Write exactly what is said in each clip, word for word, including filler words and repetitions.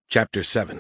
Chapter seven.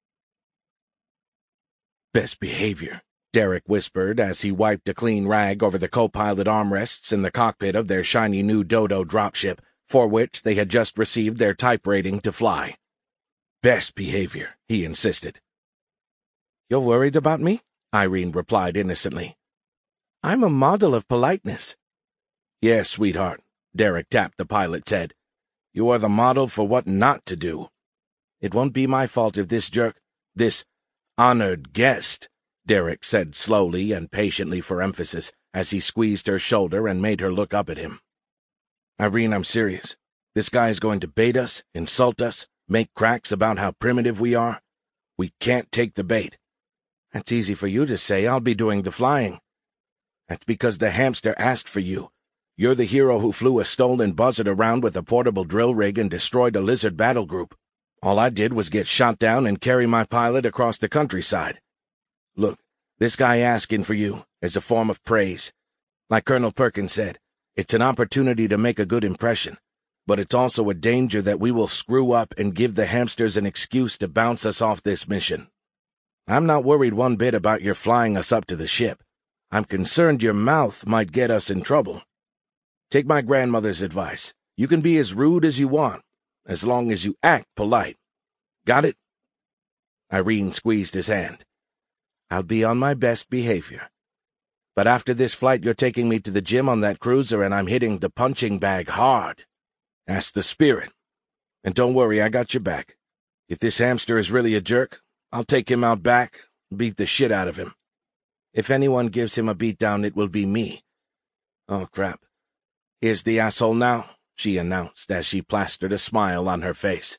Best behavior, Derek whispered as he wiped a clean rag over the co-pilot armrests in the cockpit of their shiny new Dodo dropship, for which they had just received their type rating to fly. Best behavior, he insisted. You're worried about me? Irene replied innocently. I'm a model of politeness. Yes, sweetheart, Derek tapped the pilot's head. You are the model for what not to do. It won't be my fault if this jerk, this honored guest, Derek said slowly and patiently for emphasis as he squeezed her shoulder and made her look up at him. Irene, I'm serious. This guy is going to bait us, insult us, make cracks about how primitive we are. We can't take the bait. That's easy for you to say. I'll be doing the flying. That's because the hamster asked for you. You're the hero who flew a stolen buzzard around with a portable drill rig and destroyed a lizard battle group. All I did was get shot down and carry my pilot across the countryside. Look, this guy asking for you is a form of praise. Like Colonel Perkins said, it's an opportunity to make a good impression, but it's also a danger that we will screw up and give the hamsters an excuse to bounce us off this mission. I'm not worried one bit about your flying us up to the ship. I'm concerned your mouth might get us in trouble. Take my grandmother's advice. You can be as rude as you want, as long as you act polite. Got it? Irene squeezed his hand. I'll be on my best behavior. But after this flight, you're taking me to the gym on that cruiser, and I'm hitting the punching bag hard. That's the spirit. And don't worry, I got your back. If this hamster is really a jerk, I'll take him out back and beat the shit out of him. If anyone gives him a beatdown, it will be me. Oh, crap. Here's the asshole now, she announced as she plastered a smile on her face.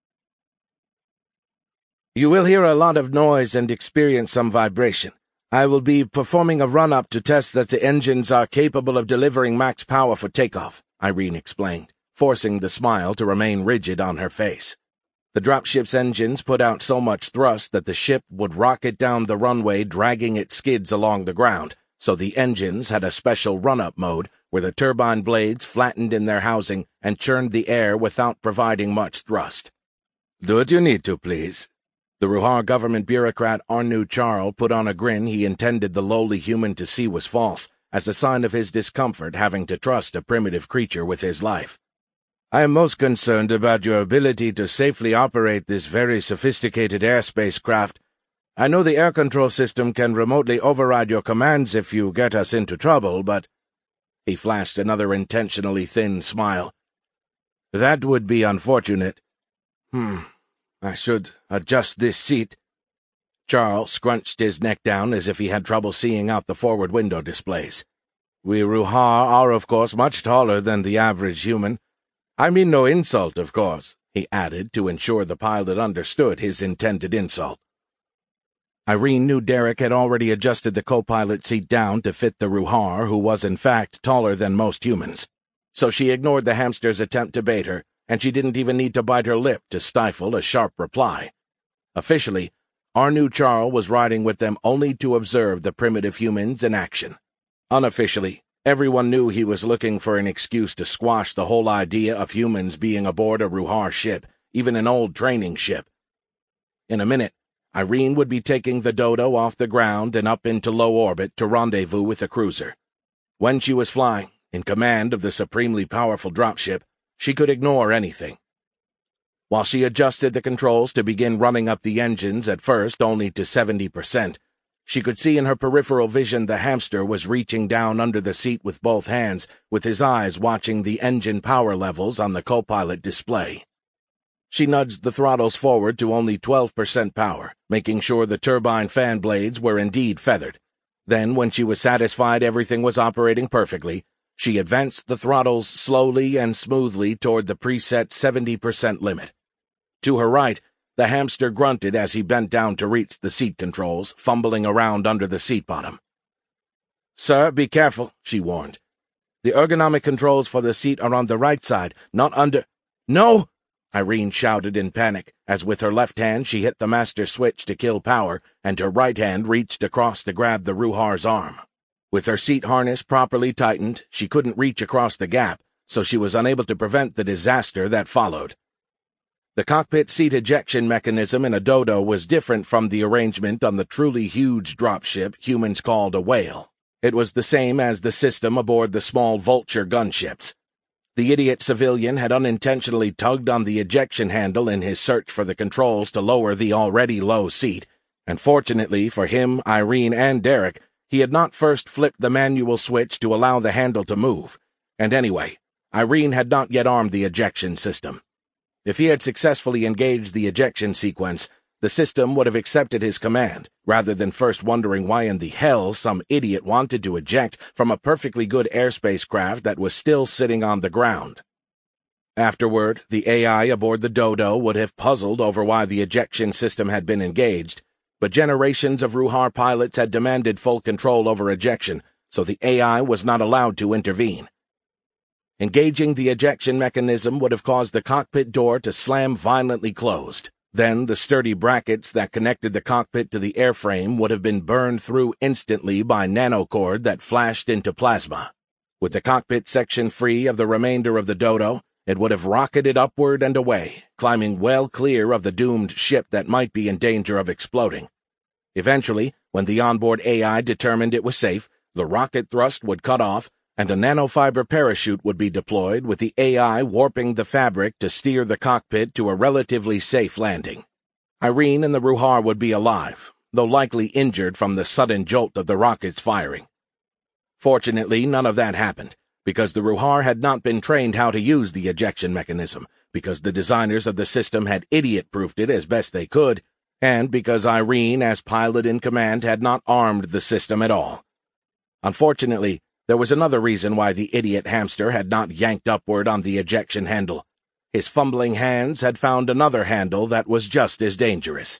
You will hear a lot of noise and experience some vibration. I will be performing a run-up to test that the engines are capable of delivering max power for takeoff, Irene explained, forcing the smile to remain rigid on her face. The dropship's engines put out so much thrust that the ship would rocket down the runway, dragging its skids along the ground, so the engines had a special run-up mode where the turbine blades flattened in their housing and churned the air without providing much thrust. Do what you need to, please. The Ruhar government bureaucrat Arnu Charl put on a grin he intended the lowly human to see was false, as a sign of his discomfort having to trust a primitive creature with his life. I am most concerned about your ability to safely operate this very sophisticated airspace craft. I know the air control system can remotely override your commands if you get us into trouble, but— He flashed another intentionally thin smile. That would be unfortunate. Hmm, I should adjust this seat. Charles scrunched his neck down as if he had trouble seeing out the forward window displays. We Ruhar are, of course, much taller than the average human. I mean no insult, of course, he added to ensure the pilot understood his intended insult. Irene knew Derek had already adjusted the co-pilot seat down to fit the Ruhar, who was in fact taller than most humans. So she ignored the hamster's attempt to bait her, and she didn't even need to bite her lip to stifle a sharp reply. Officially, Arnu Charl was riding with them only to observe the primitive humans in action. Unofficially, everyone knew he was looking for an excuse to squash the whole idea of humans being aboard a Ruhar ship, even an old training ship. In a minute, Irene would be taking the Dodo off the ground and up into low orbit to rendezvous with a cruiser. When she was flying, in command of the supremely powerful dropship, she could ignore anything. While she adjusted the controls to begin running up the engines at first only to seventy percent, she could see in her peripheral vision the hamster was reaching down under the seat with both hands, with his eyes watching the engine power levels on the co-pilot display. She nudged the throttles forward to only twelve percent power, making sure the turbine fan blades were indeed feathered. Then, when she was satisfied everything was operating perfectly, she advanced the throttles slowly and smoothly toward the preset seventy percent limit. To her right, the hamster grunted as he bent down to reach the seat controls, fumbling around under the seat bottom. Sir, be careful, she warned. The ergonomic controls for the seat are on the right side, not under— No! Irene shouted in panic, as with her left hand she hit the master switch to kill power, and her right hand reached across to grab the Ruhar's arm. With her seat harness properly tightened, she couldn't reach across the gap, so she was unable to prevent the disaster that followed. The cockpit seat ejection mechanism in a Dodo was different from the arrangement on the truly huge dropship humans called a whale. It was the same as the system aboard the small Vulture gunships. The idiot civilian had unintentionally tugged on the ejection handle in his search for the controls to lower the already low seat, and fortunately for him, Irene, and Derek, he had not first flipped the manual switch to allow the handle to move. And anyway, Irene had not yet armed the ejection system. If he had successfully engaged the ejection sequence, the system would have accepted his command, rather than first wondering why in the hell some idiot wanted to eject from a perfectly good airspace craft that was still sitting on the ground. Afterward, the A I aboard the Dodo would have puzzled over why the ejection system had been engaged, but generations of Ruhar pilots had demanded full control over ejection, so the A I was not allowed to intervene. Engaging the ejection mechanism would have caused the cockpit door to slam violently closed. Then the sturdy brackets that connected the cockpit to the airframe would have been burned through instantly by nanocord that flashed into plasma. With the cockpit section free of the remainder of the Dodo, it would have rocketed upward and away, climbing well clear of the doomed ship that might be in danger of exploding. Eventually, when the onboard A I determined it was safe, the rocket thrust would cut off, and a nanofiber parachute would be deployed with the A I warping the fabric to steer the cockpit to a relatively safe landing. Irene and the Ruhar would be alive, though likely injured from the sudden jolt of the rocket's firing. Fortunately, none of that happened, because the Ruhar had not been trained how to use the ejection mechanism, because the designers of the system had idiot-proofed it as best they could, and because Irene, as pilot in command, had not armed the system at all. Unfortunately, there was another reason why the idiot hamster had not yanked upward on the ejection handle. His fumbling hands had found another handle that was just as dangerous.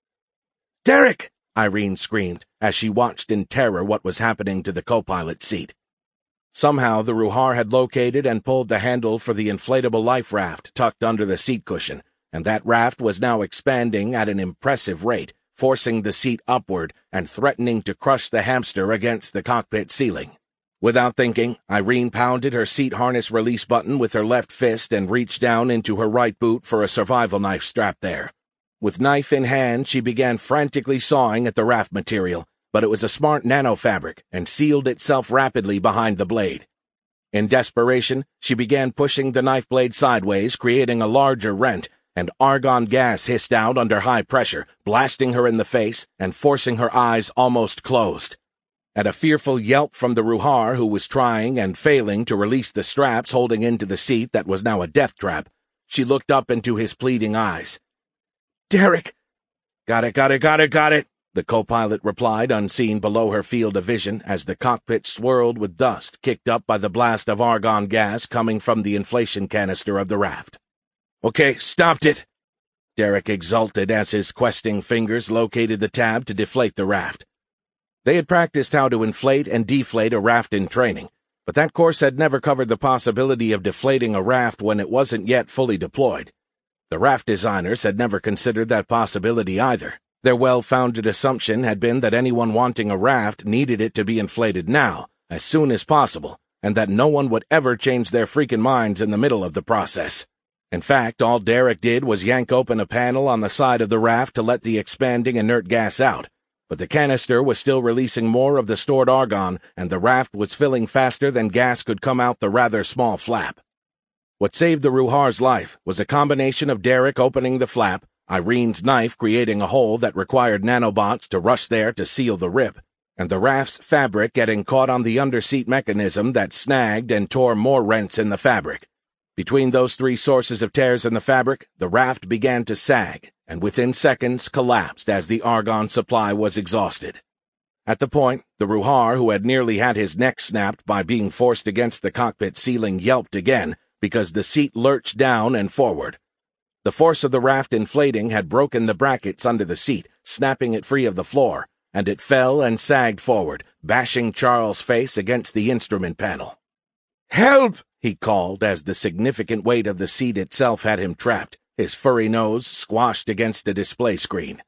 "Derek!" Irene screamed, as she watched in terror what was happening to the co-pilot seat. Somehow the Ruhar had located and pulled the handle for the inflatable life raft tucked under the seat cushion, and that raft was now expanding at an impressive rate, forcing the seat upward and threatening to crush the hamster against the cockpit ceiling. Without thinking, Irene pounded her seat harness release button with her left fist and reached down into her right boot for a survival knife strapped there. With knife in hand, she began frantically sawing at the raft material, but it was a smart nanofabric and sealed itself rapidly behind the blade. In desperation, she began pushing the knife blade sideways, creating a larger rent, and argon gas hissed out under high pressure, blasting her in the face and forcing her eyes almost closed. At a fearful yelp from the Ruhar, who was trying and failing to release the straps holding into the seat that was now a death trap, she looked up into his pleading eyes. "Derek!" "Got it, got it, got it, got it," the co-pilot replied, unseen below her field of vision, as the cockpit swirled with dust kicked up by the blast of argon gas coming from the inflation canister of the raft. "Okay, stopped it," Derek exulted as his questing fingers located the tab to deflate the raft. They had practiced how to inflate and deflate a raft in training, but that course had never covered the possibility of deflating a raft when it wasn't yet fully deployed. The raft designers had never considered that possibility either. Their well-founded assumption had been that anyone wanting a raft needed it to be inflated now, as soon as possible, and that no one would ever change their freaking minds in the middle of the process. In fact, all Derek did was yank open a panel on the side of the raft to let the expanding inert gas out, but the canister was still releasing more of the stored argon, and the raft was filling faster than gas could come out the rather small flap. What saved the Ruhar's life was a combination of Derek opening the flap, Irene's knife creating a hole that required nanobots to rush there to seal the rip, and the raft's fabric getting caught on the underseat mechanism that snagged and tore more rents in the fabric. Between those three sources of tears in the fabric, the raft began to sag, and within seconds collapsed as the argon supply was exhausted. At the point, the Ruhar, who had nearly had his neck snapped by being forced against the cockpit ceiling, yelped again, because the seat lurched down and forward. The force of the raft inflating had broken the brackets under the seat, snapping it free of the floor, and it fell and sagged forward, bashing Charles' face against the instrument panel. "Help!" he called as the significant weight of the seat itself had him trapped, his furry nose squashed against a display screen.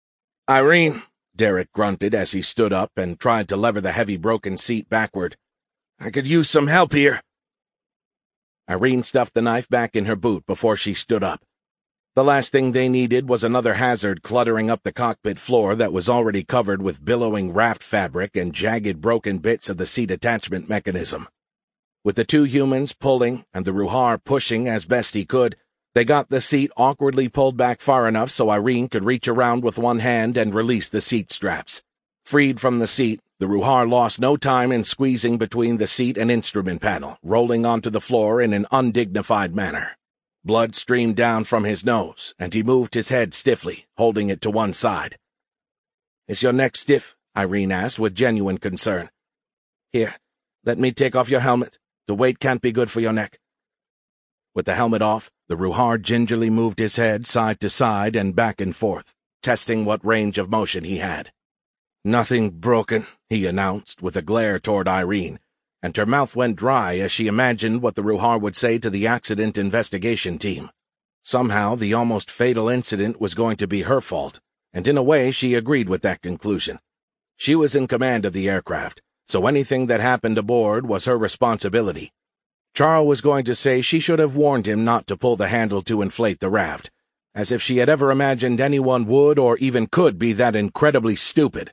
"Irene," Derek grunted as he stood up and tried to lever the heavy broken seat backward. "I could use some help here." Irene stuffed the knife back in her boot before she stood up. The last thing they needed was another hazard cluttering up the cockpit floor that was already covered with billowing raft fabric and jagged broken bits of the seat attachment mechanism. With the two humans pulling and the Ruhar pushing as best he could, they got the seat awkwardly pulled back far enough so Irene could reach around with one hand and release the seat straps. Freed from the seat, the Ruhar lost no time in squeezing between the seat and instrument panel, rolling onto the floor in an undignified manner. Blood streamed down from his nose, and he moved his head stiffly, holding it to one side. "Is your neck stiff?" Irene asked with genuine concern. "Here, let me take off your helmet. The weight can't be good for your neck." With the helmet off, the Ruhar gingerly moved his head side to side and back and forth, testing what range of motion he had. "Nothing broken," he announced with a glare toward Irene, and her mouth went dry as she imagined what the Ruhar would say to the accident investigation team. Somehow the almost fatal incident was going to be her fault, and in a way she agreed with that conclusion. She was in command of the aircraft, so anything that happened aboard was her responsibility. Charles was going to say she should have warned him not to pull the handle to inflate the raft, as if she had ever imagined anyone would or even could be that incredibly stupid.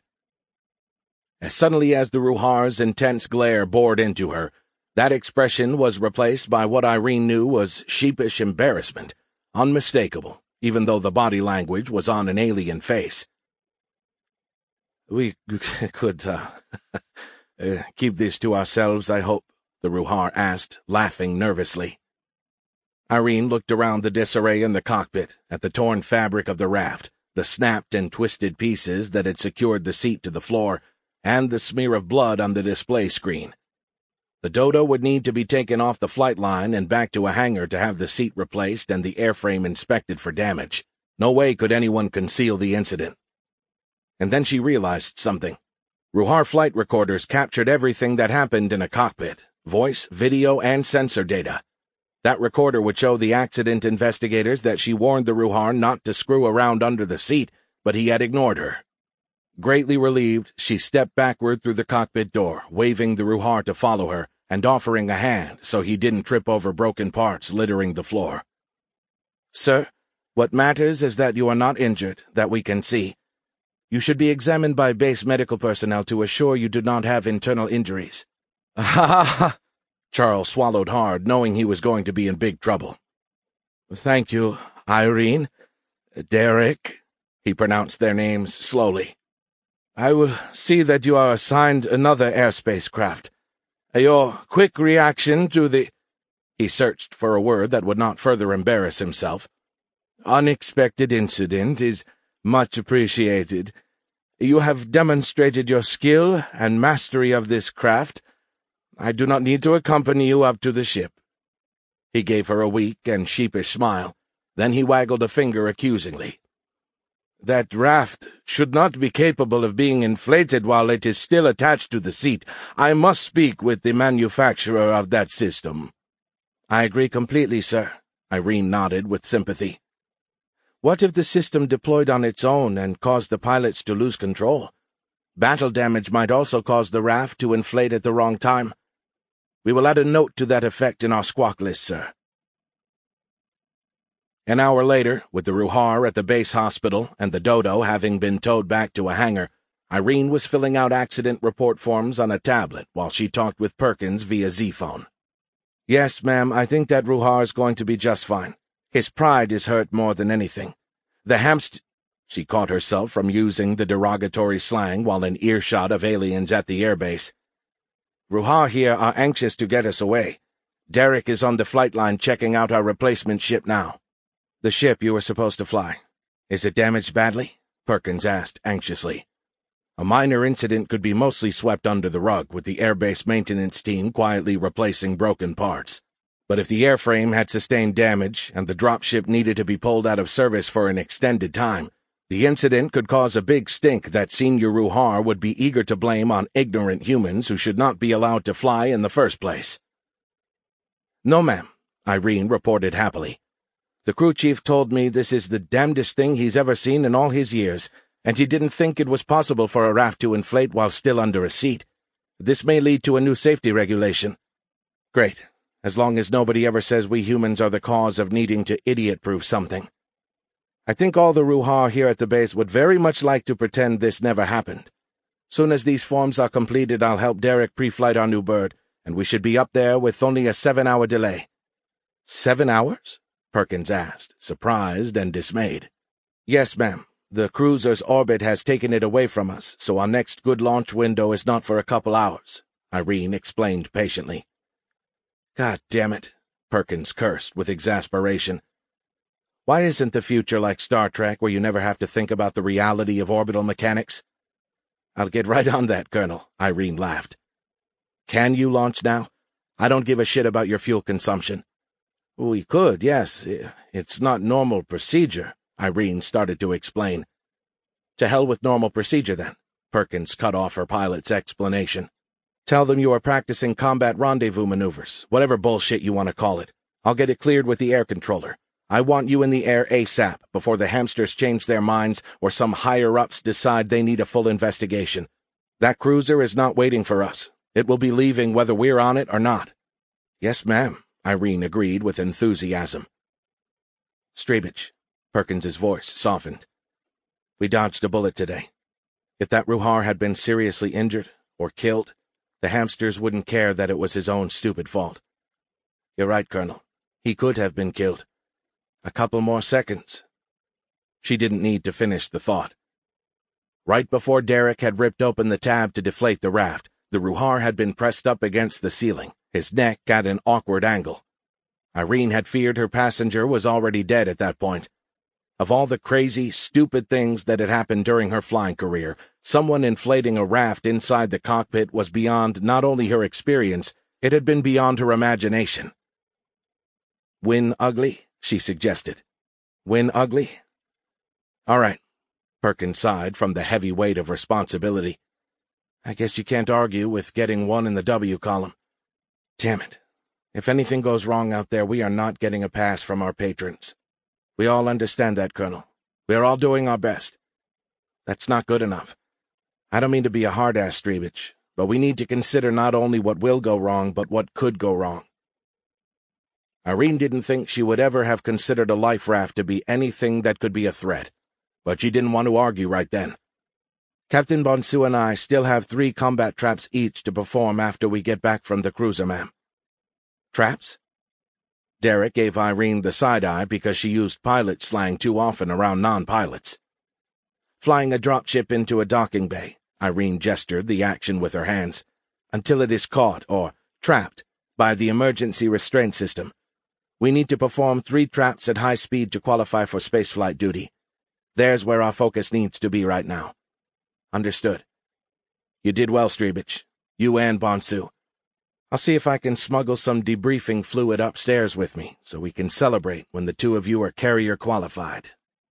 As suddenly as the Ruhar's intense glare bored into her, that expression was replaced by what Irene knew was sheepish embarrassment, unmistakable, even though the body language was on an alien face. "We could, uh, uh, keep this to ourselves, I hope," the Ruhar asked, laughing nervously. Irene looked around the disarray in the cockpit, at the torn fabric of the raft, the snapped and twisted pieces that had secured the seat to the floor, and the smear of blood on the display screen. The Dodo would need to be taken off the flight line and back to a hangar to have the seat replaced and the airframe inspected for damage. No way could anyone conceal the incident. And then she realized something. Ruhar flight recorders captured everything that happened in a cockpit, voice, video, and sensor data. That recorder would show the accident investigators that she warned the Ruhar not to screw around under the seat, but he had ignored her. Greatly relieved, she stepped backward through the cockpit door, waving the Ruhar to follow her and offering a hand so he didn't trip over broken parts littering the floor. "Sir, what matters is that you are not injured, that we can see. You should be examined by base medical personnel to assure you do not have internal injuries." "Ha ha ha!" Charles swallowed hard, knowing he was going to be in big trouble. "Thank you, Irene. Derek," he pronounced their names slowly. "I will see that you are assigned another airspace craft. Your quick reaction to the—" He searched for a word that would not further embarrass himself. "Unexpected incident is much appreciated. You have demonstrated your skill and mastery of this craft. I do not need to accompany you up to the ship." He gave her a weak and sheepish smile. Then he waggled a finger accusingly. "That raft should not be capable of being inflated while it is still attached to the seat. I must speak with the manufacturer of that system." "I agree completely, sir," Irene nodded with sympathy. "What if the system deployed on its own and caused the pilots to lose control? Battle damage might also cause the raft to inflate at the wrong time. We will add a note to that effect in our squawk list, sir." An hour later, with the Ruhar at the base hospital and the Dodo having been towed back to a hangar, Irene was filling out accident report forms on a tablet while she talked with Perkins via Z-phone. "Yes, ma'am, I think that Ruhar is going to be just fine. His pride is hurt more than anything. The hamst—" She caught herself from using the derogatory slang while in earshot of aliens at the airbase. "Ruhar here are anxious to get us away. Derek is on the flight line checking out our replacement ship now." "The ship you were supposed to fly. Is it damaged badly?" Perkins asked anxiously. A minor incident could be mostly swept under the rug, with the airbase maintenance team quietly replacing broken parts. But if the airframe had sustained damage and the dropship needed to be pulled out of service for an extended time, the incident could cause a big stink that Senior Ruhar would be eager to blame on ignorant humans who should not be allowed to fly in the first place. "No, ma'am," Irene reported happily. "The crew chief told me this is the damnedest thing he's ever seen in all his years, and he didn't think it was possible for a raft to inflate while still under a seat. This may lead to a new safety regulation." "Great, as long as nobody ever says we humans are the cause of needing to idiot-proof something." I think all the Ruhar here at the base would very much like to pretend this never happened. Soon as these forms are completed, I'll help Derek pre-flight our new bird, and we should be up there with only a seven-hour delay. Seven hours? Perkins asked, surprised and dismayed. Yes, ma'am. The cruiser's orbit has taken it away from us, so our next good launch window is not for a couple hours, Irene explained patiently. God damn it, Perkins cursed with exasperation. Why isn't the future like Star Trek, where you never have to think about the reality of orbital mechanics? I'll get right on that, Colonel, Irene laughed. Can you launch now? I don't give a shit about your fuel consumption. We could, yes. It's not normal procedure, Irene started to explain. To hell with normal procedure, then, Perkins cut off her pilot's explanation. Tell them you are practicing combat rendezvous maneuvers, whatever bullshit you want to call it. I'll get it cleared with the air controller. I want you in the air ASAP, before the hamsters change their minds or some higher-ups decide they need a full investigation. That cruiser is not waiting for us. It will be leaving whether we're on it or not. Yes, ma'am, Irene agreed with enthusiasm. Strebich, Perkins's voice softened. We dodged a bullet today. If that Ruhar had been seriously injured or killed, the hamsters wouldn't care that it was his own stupid fault. You're right, Colonel. He could have been killed. A couple more seconds. She didn't need to finish the thought. Right before Derek had ripped open the tab to deflate the raft, the Ruhar had been pressed up against the ceiling, his neck at an awkward angle. Irene had feared her passenger was already dead at that point. Of all the crazy, stupid things that had happened during her flying career, someone inflating a raft inside the cockpit was beyond not only her experience, it had been beyond her imagination. Win ugly? She suggested. Win ugly? All right, Perkins sighed from the heavy weight of responsibility. I guess you can't argue with getting one in the W column. Damn it. If anything goes wrong out there, we are not getting a pass from our patrons. We all understand that, Colonel. We are all doing our best. That's not good enough. I don't mean to be a hard-ass, Strebich, but we need to consider not only what will go wrong, but what could go wrong. Irene didn't think she would ever have considered a life raft to be anything that could be a threat, but she didn't want to argue right then. Captain Bonsu and I still have three combat traps each to perform after we get back from the cruiser, ma'am. Traps? Derek gave Irene the side-eye because she used pilot slang too often around non-pilots. Flying a dropship into a docking bay, Irene gestured the action with her hands, until it is caught, or trapped, by the emergency restraint system. We need to perform three traps at high speed to qualify for spaceflight duty. There's where our focus needs to be right now. Understood. You did well, Strebich. You and Bonsu. I'll see if I can smuggle some debriefing fluid upstairs with me, so we can celebrate when the two of you are carrier qualified.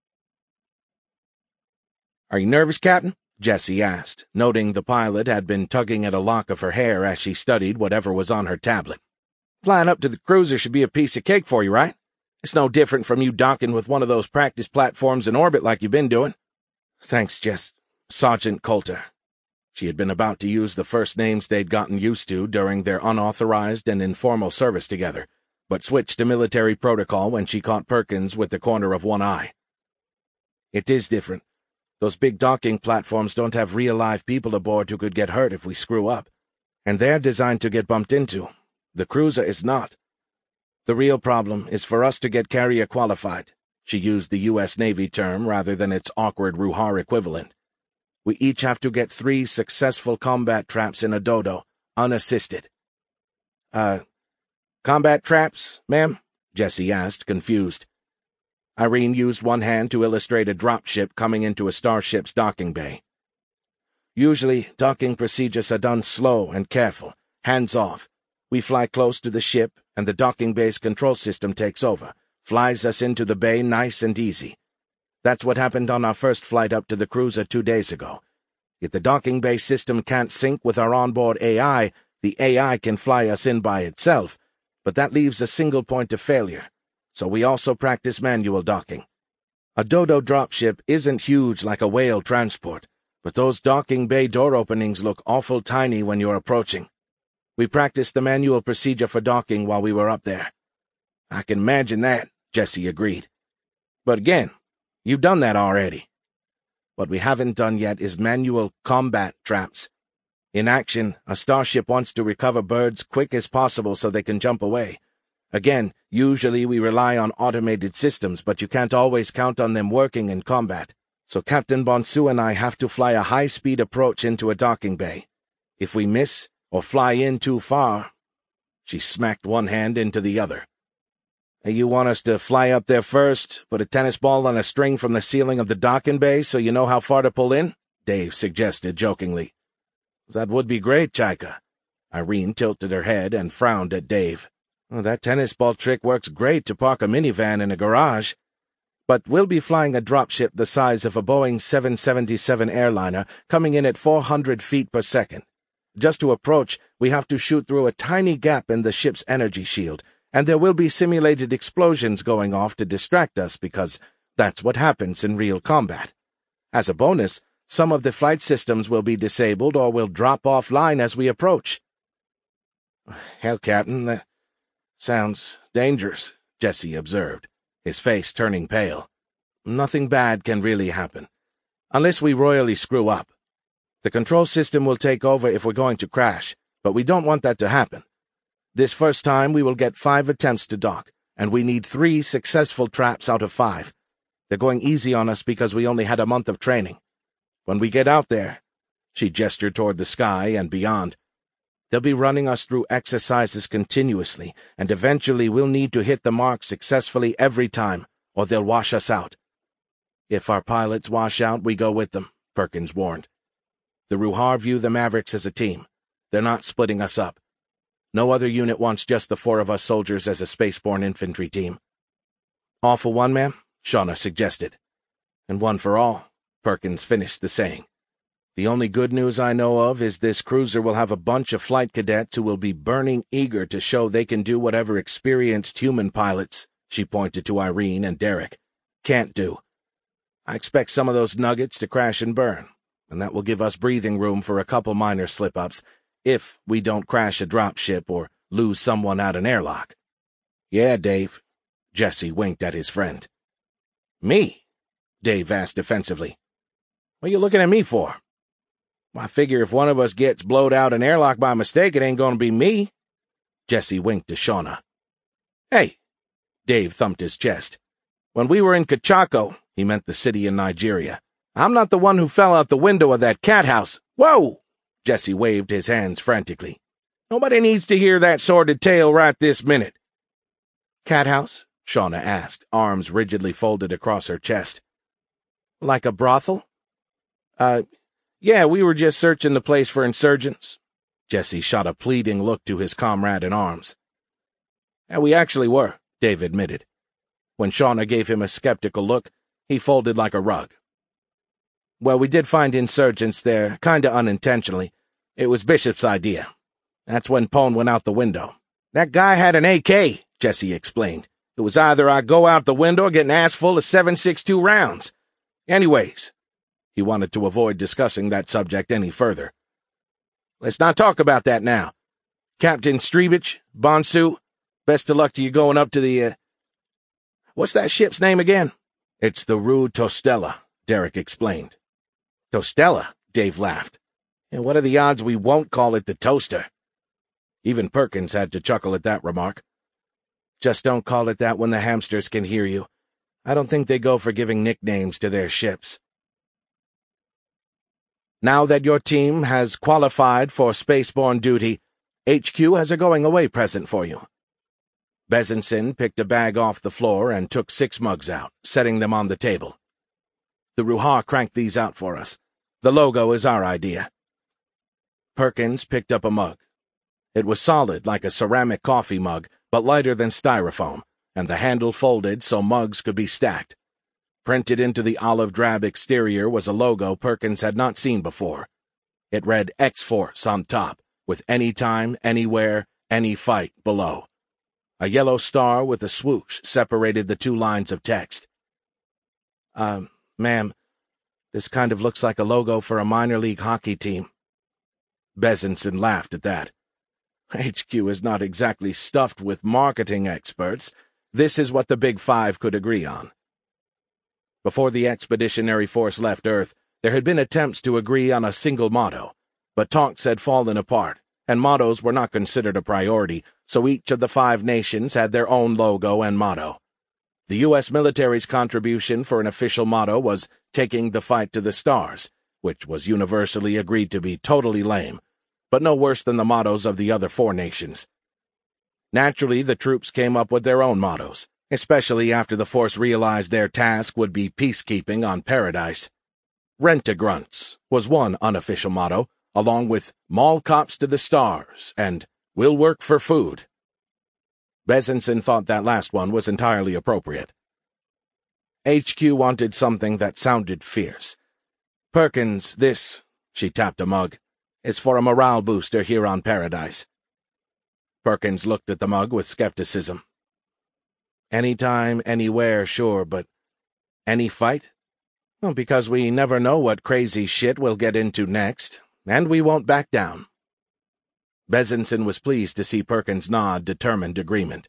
Are you nervous, Captain? Jessie asked, noting the pilot had been tugging at a lock of her hair as she studied whatever was on her tablet. Flying up to the cruiser should be a piece of cake for you, right? It's no different from you docking with one of those practice platforms in orbit like you've been doing. Thanks, Jess. Sergeant Coulter. She had been about to use the first names they'd gotten used to during their unauthorized and informal service together, but switched to military protocol when she caught Perkins with the corner of one eye. It is different. Those big docking platforms don't have real live people aboard who could get hurt if we screw up, and they're designed to get bumped into. The cruiser is not. The real problem is for us to get carrier qualified. She used the U S Navy term rather than its awkward Ruhar equivalent. We each have to get three successful combat traps in a dodo, unassisted. Uh, combat traps, ma'am? Jessie asked, confused. Irene used one hand to illustrate a dropship coming into a starship's docking bay. Usually, docking procedures are done slow and careful, hands off. We fly close to the ship, and the docking bay's control system takes over, flies us into the bay nice and easy. That's what happened on our first flight up to the cruiser two days ago. If the docking bay system can't sync with our onboard A I, the A I can fly us in by itself, but that leaves a single point of failure, so we also practice manual docking. A dodo dropship isn't huge like a whale transport, but those docking bay door openings look awful tiny when you're approaching. We practiced the manual procedure for docking while we were up there. I can imagine that, Jessie agreed. But again, You've done that already. What we haven't done yet is manual combat traps. In action, a starship wants to recover birds quick as possible so they can jump away. Again, usually we rely on automated systems, but you can't always count on them working in combat. So Captain Bonsu and I have to fly a high-speed approach into a docking bay. If we miss, or fly in too far—" She smacked one hand into the other. "You want us to fly up there first, put a tennis ball on a string from the ceiling of the docking bay so you know how far to pull in?" Dave suggested jokingly. "That would be great, Chaika." Irene tilted her head and frowned at Dave. "Oh, that tennis ball trick works great to park a minivan in a garage. But we'll be flying a dropship the size of a Boeing seven seventy-seven airliner, coming in at four hundred feet per second. Just to approach, we have to shoot through a tiny gap in the ship's energy shield, and there will be simulated explosions going off to distract us because that's what happens in real combat. As a bonus, some of the flight systems will be disabled or will drop offline as we approach." "Hell, Captain, that sounds dangerous," Jesse observed, his face turning pale. "Nothing bad can really happen, unless we royally screw up. The control system will take over if we're going to crash, but we don't want that to happen. This first time we will get five attempts to dock, and we need three successful traps out of five. They're going easy on us because we only had a month of training. When we get out there," she gestured toward the sky and beyond, "they'll be running us through exercises continuously, and eventually we'll need to hit the mark successfully every time, or they'll wash us out." "If our pilots wash out, we go with them," Perkins warned. "The Ruhar view the Mavericks as a team. They're not splitting us up. No other unit wants just the four of us soldiers as a spaceborne infantry team." "All for one, ma'am?" Shauna suggested. "And one for all," Perkins finished the saying. "The only good news I know of is this cruiser will have a bunch of flight cadets who will be burning eager to show they can do whatever experienced human pilots," she pointed to Irene and Derek, "can't do. I expect some of those nuggets to crash and burn, and that will give us breathing room for a couple minor slip-ups, if we don't crash a dropship or lose someone out an airlock." "Yeah, Dave." Jesse winked at his friend. "Me?" Dave asked defensively. "What are you looking at me for?" "I figure if one of us gets blowed out an airlock by mistake, it ain't gonna be me." Jesse winked to Shauna. "Hey!" Dave thumped his chest. "When we were in Kachako," he meant the city in Nigeria, "I'm not the one who fell out the window of that cat house." "Whoa!" Jesse waved his hands frantically. "Nobody needs to hear that sordid tale right this minute." "Cat house?" Shauna asked, arms rigidly folded across her chest. "Like a brothel?" Uh, yeah, we were just searching the place for insurgents." Jesse shot a pleading look to his comrade in arms. "And we actually were," Dave admitted. When Shauna gave him a skeptical look, he folded like a rug. "Well, we did find insurgents there, kinda unintentionally. It was Bishop's idea. That's when Pone went out the window." "That guy had an A K, Jesse explained. "It was either I go out the window or get an ass full of seven six two rounds. Anyways," he wanted to avoid discussing that subject any further. "Let's not talk about that now. Captain Strebich, Bonsu, best of luck to you going up to the, uh... what's that ship's name again?" "It's the Rue Tostella," Derek explained. "Tostella?" Dave laughed. "And what are the odds we won't call it the Toaster?" Even Perkins had to chuckle at that remark. "Just don't call it that when the hamsters can hear you. I don't think they go for giving nicknames to their ships." "Now that your team has qualified for spaceborne duty, H Q has a going-away present for you." Bezenson picked a bag off the floor and took six mugs out, setting them on the table. "The Ruhar cranked these out for us. The logo is our idea." Perkins picked up a mug. It was solid like a ceramic coffee mug, but lighter than styrofoam, and the handle folded so mugs could be stacked. Printed into the olive-drab exterior was a logo Perkins had not seen before. It read X-Force on top, with Anytime, Anywhere, Any Fight below. A yellow star with a swoosh separated the two lines of text. Um, ma'am, this kind of looks like a logo for a minor league hockey team." Bezenson laughed at that. "H Q is not exactly stuffed with marketing experts. This is what the Big Five could agree on." Before the expeditionary force left Earth, there had been attempts to agree on a single motto, but talks had fallen apart, and mottos were not considered a priority, so each of the five nations had their own logo and motto. The U S military's contribution for an official motto was "Taking the Fight to the Stars," which was universally agreed to be totally lame, but no worse than the mottos of the other four nations. Naturally, the troops came up with their own mottos, especially after the force realized their task would be peacekeeping on Paradise. "Rent-a-grunts" was one unofficial motto, along with "Mall cops to the stars" and "We'll work for food." Besenson thought that last one was entirely appropriate. H Q wanted something that sounded fierce. "Perkins, this," she tapped a mug, "is for a morale booster here on Paradise." Perkins looked at the mug with skepticism. "Anytime, anywhere, sure, but any fight? Well, because we never know what crazy shit we'll get into next, and we won't back down." Besenson was pleased to see Perkins nod determined agreement.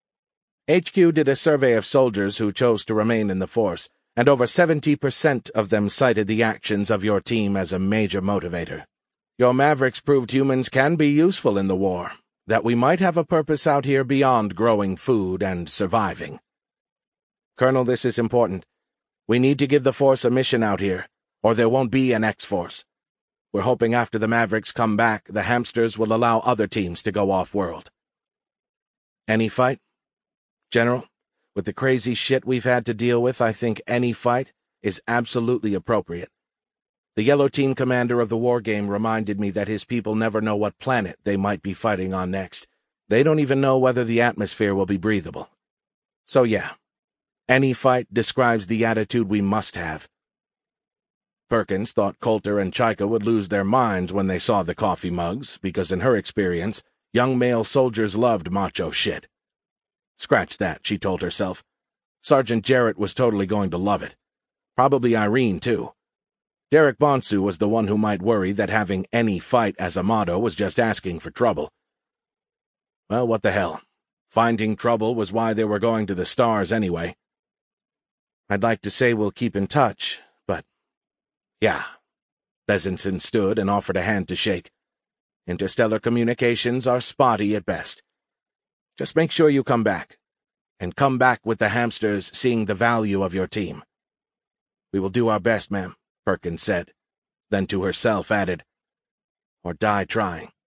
H Q did a survey of soldiers who chose to remain in the force, and over seventy percent of them cited the actions of your team as a major motivator. Your Mavericks proved humans can be useful in the war, that we might have a purpose out here beyond growing food and surviving. Colonel, this is important. We need to give the force a mission out here, or there won't be an X-Force. We're hoping after the Mavericks come back, the hamsters will allow other teams to go off-world. Any fight? General, with the crazy shit we've had to deal with, I think any fight is absolutely appropriate. The Yellow Team commander of the war game reminded me that his people never know what planet they might be fighting on next. They don't even know whether the atmosphere will be breathable. So yeah, any fight describes the attitude we must have. Perkins thought Coulter and Chaika would lose their minds when they saw the coffee mugs, because in her experience, young male soldiers loved macho shit. Scratch that, she told herself. Sergeant Jarrett was totally going to love it. Probably Irene, too. Derek Bonsu was the one who might worry that having any fight as a motto was just asking for trouble. Well, what the hell. Finding trouble was why they were going to the stars anyway. I'd like to say we'll keep in touch, but... Yeah. Besenson stood and offered a hand to shake. Interstellar communications are spotty at best. Just make sure you come back. And come back with the hamsters seeing the value of your team. We will do our best, ma'am, Perkins said. Then to herself added, or die trying.